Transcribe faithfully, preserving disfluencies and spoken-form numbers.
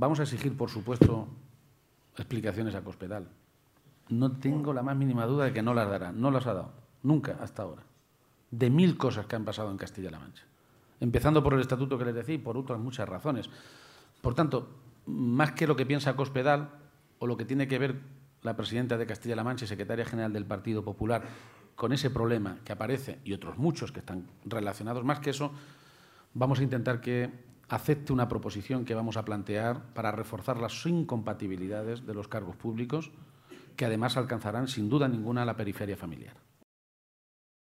Vamos a exigir, por supuesto, explicaciones a Cospedal. No tengo la más mínima duda de que no las dará. No las ha dado, nunca hasta ahora. De mil cosas que han pasado en Castilla-La Mancha. Empezando por el estatuto que les decía y por otras muchas razones. Por tanto, más que lo que piensa Cospedal o lo que tiene que ver la presidenta de Castilla-La Mancha y secretaria general del Partido Popular con ese problema que aparece y otros muchos que están relacionados, más que eso, vamos a intentar que acepte una proposición que vamos a plantear para reforzar las incompatibilidades de los cargos públicos que además alcanzarán sin duda ninguna la periferia familiar.